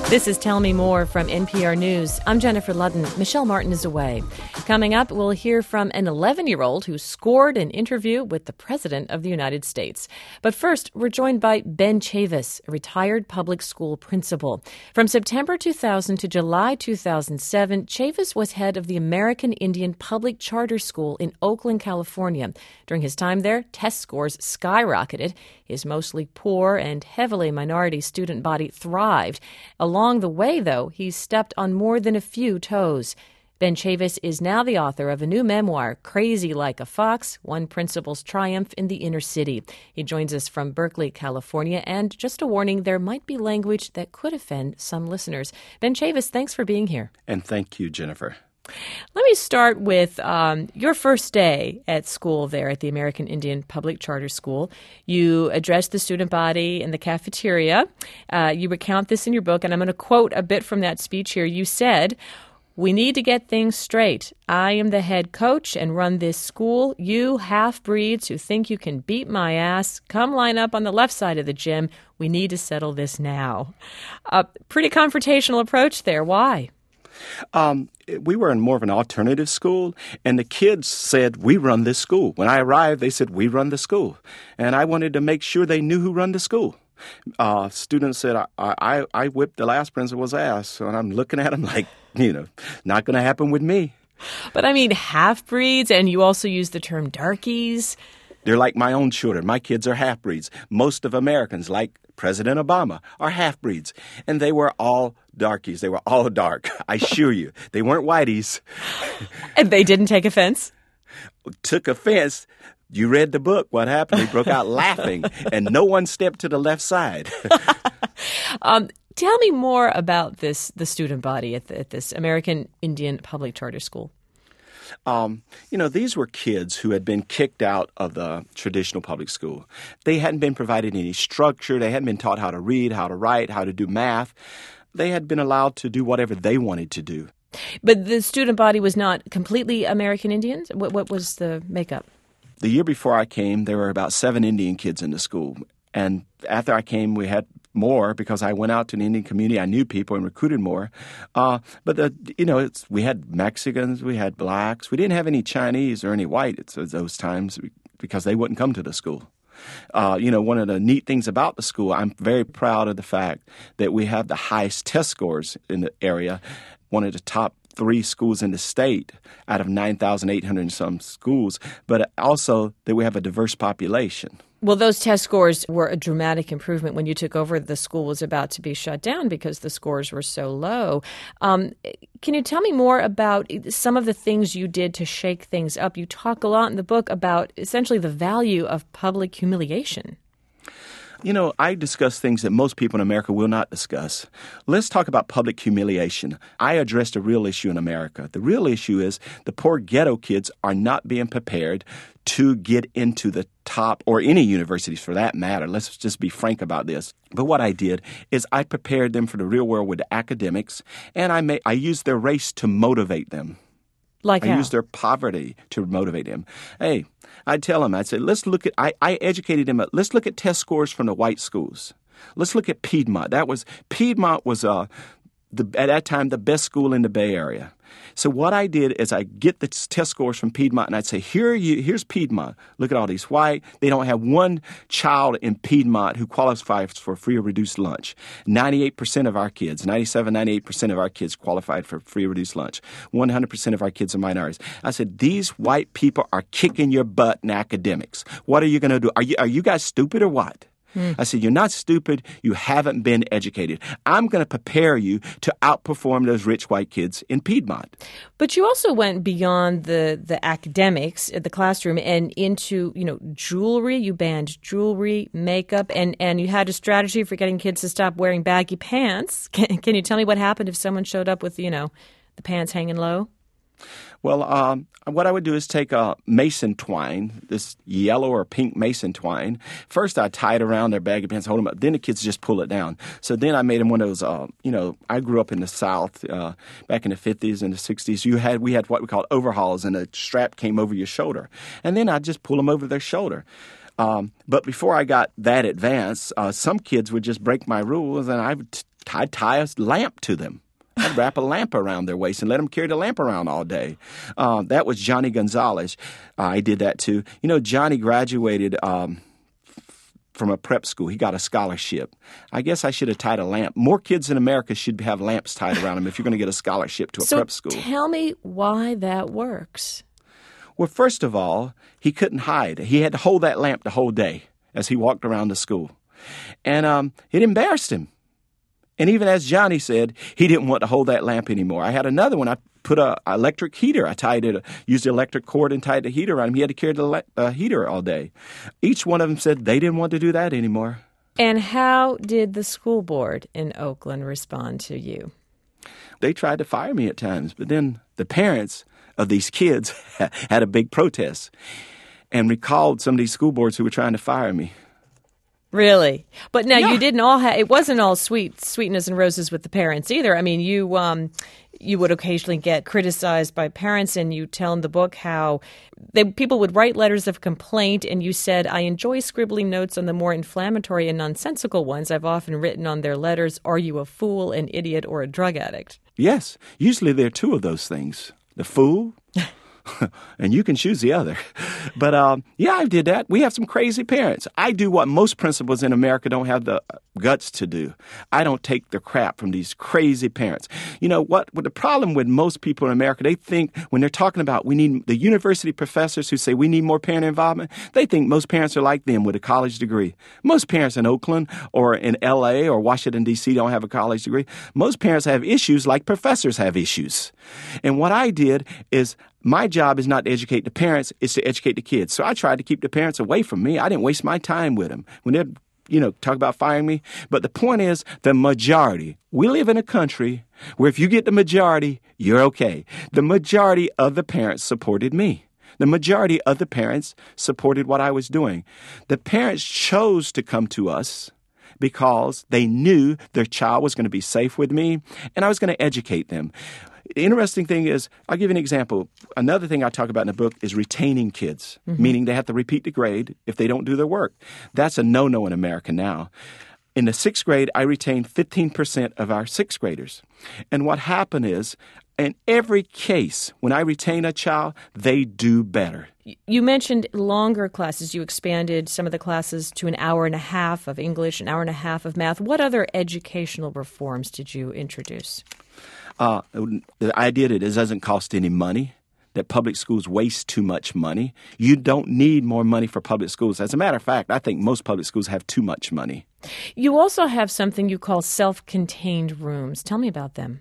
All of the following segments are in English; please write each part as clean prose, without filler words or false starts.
This is Tell Me More from NPR News. I'm Jennifer Ludden. Michelle Martin is away. Coming up, we'll hear from an 11-year-old who scored an interview with the President of the United States. But first, we're joined by Ben Chavis, a retired public school principal. From September 2000 to July 2007, Chavis was head of the American Indian Public Charter School in Oakland, California. During his time there, test scores skyrocketed. His mostly poor and heavily minority student body thrived. Along the way, though, he's stepped on more than a few toes. Ben Chavis is now the author of a new memoir, Crazy Like a Fox, One Principal's Triumph in the Inner City. He joins us from Berkeley, California, and just a warning, there might be language that could offend some listeners. Ben Chavis, thanks for being here. And thank you, Jennifer. Let me start with your first day at school there at the American Indian Public Charter School. You addressed the student body in the cafeteria. You recount this in your book, and I'm going to quote a bit from that speech here. You said, "We need to get things straight. I am the head coach and run this school. You half-breeds who think you can beat my ass, come line up on the left side of the gym. We need to settle this now." A pretty confrontational approach there. Why? We were in more of an alternative school, and the kids said, "We run this school." When I arrived, they said, "We run the school." And I wanted to make sure they knew who run the school. Students said, I whipped the last principal's ass. And I'm looking at them like, not going to happen with me. But I mean, half-breeds, and you also use the term darkies. They're like my own children. My kids are half-breeds. Most of Americans, like President Obama, are half-breeds. And they were all darkies. They were all dark. I assure you. They weren't whiteys. And they didn't take offense? Took offense. You read the book. What happened? They broke out laughing, and no one stepped to the left side. Tell me more about the student body at this American Indian Public Charter School. These were kids who had been kicked out of the traditional public school. They hadn't been provided any structure. They hadn't been taught how to read, how to write, how to do math. They had been allowed to do whatever they wanted to do. But the student body was not completely American Indians? What was the makeup? The year before I came, there were about 7 Indian kids in the school. And after I came, we had more because I went out to the Indian community. I knew people and recruited more. We had Mexicans, we had blacks. We didn't have any Chinese or any white at those times because they wouldn't come to the school. One of the neat things about the school, I'm very proud of the fact that we have the highest test scores in the area, one of the top 3 schools in the state out of 9,800 and some schools, but also that we have a diverse population. Well, those test scores were a dramatic improvement when you took over. The school was about to be shut down because the scores were so low. Can you tell me more about some of the things you did to shake things up? You talk a lot in the book about essentially the value of public humiliation. I discuss things that most people in America will not discuss. Let's talk about public humiliation. I addressed a real issue in America. The real issue is the poor ghetto kids are not being prepared to get into the top, or any universities for that matter. Let's just be frank about this. But what I did is I prepared them for the real world with the academics, and I used their race to motivate them. Like how? I used their poverty to motivate them. Hey, I'd tell them, I'd say, I educated them, let's look at test scores from the white schools. Let's look at Piedmont. Piedmont was, at that time, the best school in the Bay Area. So what I did is I get the test scores from Piedmont, and I'd say, here's Piedmont. Look at all these white. They don't have one child in Piedmont who qualifies for free or reduced lunch. 98% of our kids, 98% of our kids qualified for free or reduced lunch. 100% of our kids are minorities. I said, these white people are kicking your butt in academics. What are you going to do? Are you guys stupid or what? I said, you're not stupid. You haven't been educated. I'm going to prepare you to outperform those rich white kids in Piedmont. But you also went beyond the academics at the classroom and into, jewelry. You banned jewelry, makeup, and you had a strategy for getting kids to stop wearing baggy pants. Can you tell me what happened if someone showed up with, the pants hanging low? Well, what I would do is take a mason twine, this yellow or pink mason twine. First, I tie it around their baggy pants, hold them up. Then the kids just pull it down. So then I made them one of those, I grew up in the South back in the 50s and the 60s. We had what we called overhauls, and a strap came over your shoulder. And then I'd just pull them over their shoulder. But before I got that advanced, some kids would just break my rules, and I would I'd tie a lamp to them. I'd wrap a lamp around their waist and let them carry the lamp around all day. That was Johnny Gonzalez. I did that too. Johnny graduated from a prep school. He got a scholarship. I guess I should have tied a lamp. More kids in America should have lamps tied around them if you're going to get a scholarship to a prep school. So tell me why that works. Well, first of all, he couldn't hide. He had to hold that lamp the whole day as he walked around the school. And it embarrassed him. And even as Johnny said, he didn't want to hold that lamp anymore. I had another one. I put an electric heater. I used the electric cord and tied the heater around him. He had to carry the heater all day. Each one of them said they didn't want to do that anymore. And how did the school board in Oakland respond to you? They tried to fire me at times, but then the parents of these kids had a big protest and recalled some of these school boards who were trying to fire me. Really? But now Yeah. you didn't all have, it wasn't all sweetness and roses with the parents either. I mean, you would occasionally get criticized by parents, and you tell in the book how people would write letters of complaint, and you said, I enjoy scribbling notes on the more inflammatory and nonsensical ones. I've often written on their letters, are you a fool, an idiot, or a drug addict? Yes. Usually there are two of those things. The fool, and you can choose the other. But, yeah, I did that. We have some crazy parents. I do what most principals in America don't have the guts to do. I don't take the crap from these crazy parents. You know what the problem with most people in America, they think when they're talking about we need the university professors who say we need more parent involvement, they think most parents are like them with a college degree. Most parents in Oakland or in L.A. or Washington, D.C. don't have a college degree. Most parents have issues like professors have issues. And what I did is my job is not to educate the parents, it's to educate the kids. So I tried to keep the parents away from me. I didn't waste my time with them when they'd, talk about firing me. But the point is, the majority, we live in a country where if you get the majority, you're okay. The majority of the parents supported me. The majority of the parents supported what I was doing. The parents chose to come to us because they knew their child was going to be safe with me and I was going to educate them. The interesting thing is, I'll give you an example. Another thing I talk about in the book is retaining kids, meaning they have to repeat the grade if they don't do their work. That's a no-no in America now. In the sixth grade, I retained 15% of our sixth graders. And what happened is, in every case, when I retain a child, they do better. You mentioned longer classes. You expanded some of the classes to an hour and a half of English, an hour and a half of math. What other educational reforms did you introduce? The idea that it doesn't cost any money, that public schools waste too much money. You don't need more money for public schools. As a matter of fact, I think most public schools have too much money. You also have something you call self-contained rooms. Tell me about them.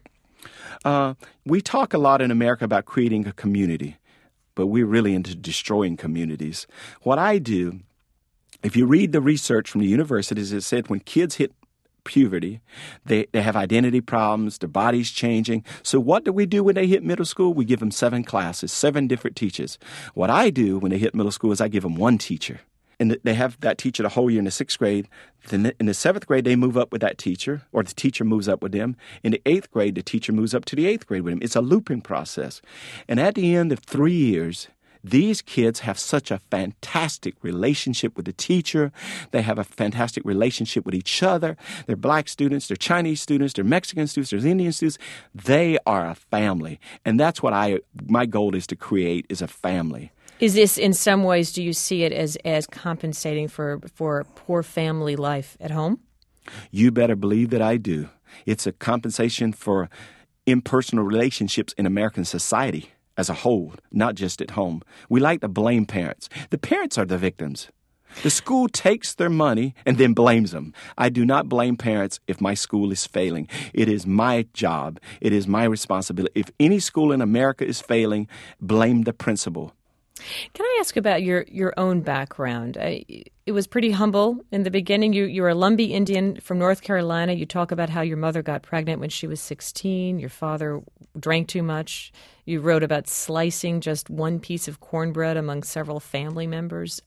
We talk a lot in America about creating a community, but we're really into destroying communities. What I do, if you read the research from the universities, it said when kids hit puberty, they have identity problems, their body's changing. So what do we do when they hit middle school? We give them 7 classes, 7 different teachers. What I do when they hit middle school is I give them 1 teacher. And they have that teacher the whole year in the 6th grade. Then in the 7th grade, they move up with that teacher, or the teacher moves up with them. In the 8th grade, the teacher moves up to the 8th grade with them. It's a looping process. And at the end of 3 years, these kids have such a fantastic relationship with the teacher. They have a fantastic relationship with each other. They're black students, they're Chinese students, they're Mexican students, they're Indian students. They are a family. And that's what my goal is to create, is a family. Is this, in some ways, do you see it as compensating for poor family life at home? You better believe that I do. It's a compensation for impersonal relationships in American society as a whole, not just at home. We like to blame parents. The parents are the victims. The school takes their money and then blames them. I do not blame parents if my school is failing. It is my job. It is my responsibility. If any school in America is failing, blame the principal. Can I ask about your own background? It was pretty humble in the beginning. You're a Lumbee Indian from North Carolina. You talk about how your mother got pregnant when she was 16. Your father drank too much. You wrote about slicing just one piece of cornbread among several family members.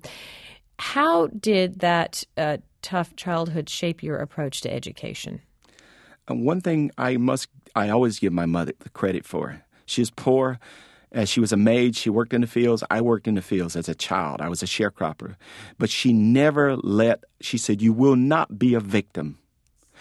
How did that tough childhood shape your approach to education? One thing I always give my mother the credit for. She was poor. As she was a maid, she worked in the fields. I worked in the fields as a child. I was a sharecropper. But she said, you will not be a victim.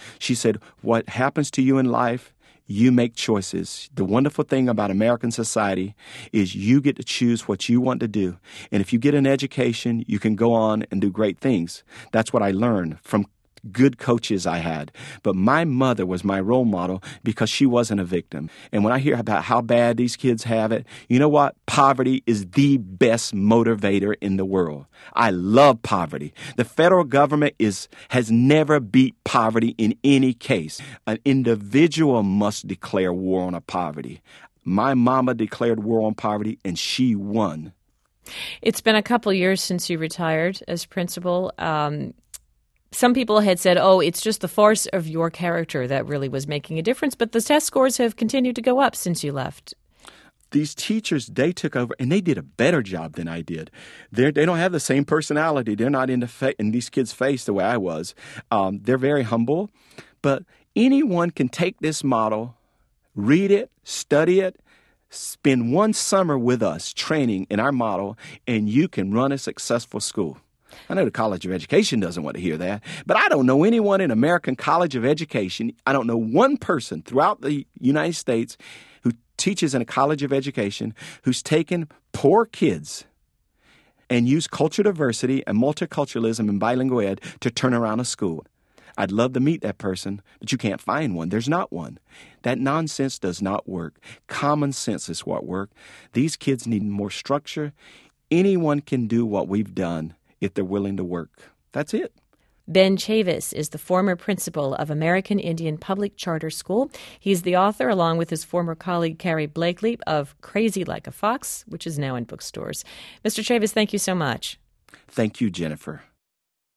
She said, what happens to you in life, you make choices. The wonderful thing about American society is you get to choose what you want to do. And if you get an education, you can go on and do great things. That's what I learned from good coaches I had. But my mother was my role model because she wasn't a victim. And when I hear about how bad these kids have it, you know what? Poverty is the best motivator in the world. I love poverty. The federal government has never beat poverty in any case. An individual must declare war on poverty. My mama declared war on poverty, and she won. It's been a couple years since you retired as principal. Some people had said, it's just the force of your character that really was making a difference. But the test scores have continued to go up since you left. These teachers, they took over, and they did a better job than I did. They don't have the same personality. They're not in these kids' face the way I was. They're very humble. But anyone can take this model, read it, study it, spend one summer with us training in our model, and you can run a successful school. I know the College of Education doesn't want to hear that, but I don't know anyone in American College of Education. I don't know one person throughout the United States who teaches in a College of Education who's taken poor kids and used cultural diversity and multiculturalism and bilingual ed to turn around a school. I'd love to meet that person, but you can't find one. There's not one. That nonsense does not work. Common sense is what works. These kids need more structure. Anyone can do what we've done if they're willing to work. That's it. Ben Chavis is the former principal of American Indian Public Charter School. He's the author, along with his former colleague Carrie Blakely, of Crazy Like a Fox, which is now in bookstores. Mr. Chavis, thank you so much. Thank you, Jennifer.